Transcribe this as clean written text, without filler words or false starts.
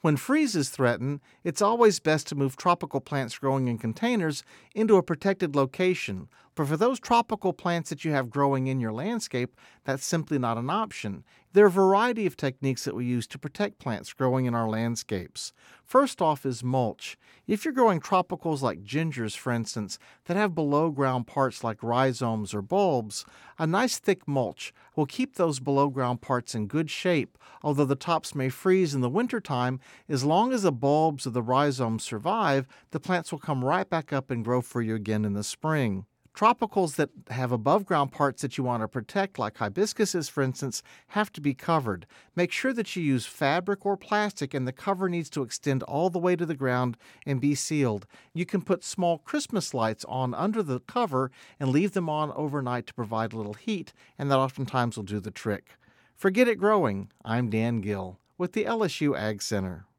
When freezes threaten, it's always best to move tropical plants growing in containers into a protected location. But for those tropical plants that you have growing in your landscape, that's simply not an option. There are a variety of techniques that we use to protect plants growing in our landscapes. First off is mulch. If you're growing tropicals like gingers, for instance, that have below-ground parts like rhizomes or bulbs, a nice thick mulch will keep those below-ground parts in good shape, although the tops may freeze in the wintertime. As long as the bulbs or the rhizomes survive, the plants will come right back up and grow for you again in the spring. Tropicals that have above-ground parts that you want to protect, like hibiscuses, for instance, have to be covered. Make sure that you use fabric or plastic, and the cover needs to extend all the way to the ground and be sealed. You can put small Christmas lights on under the cover and leave them on overnight to provide a little heat, and that oftentimes will do the trick. For Get It Growing, I'm Dan Gill with the LSU Ag Center.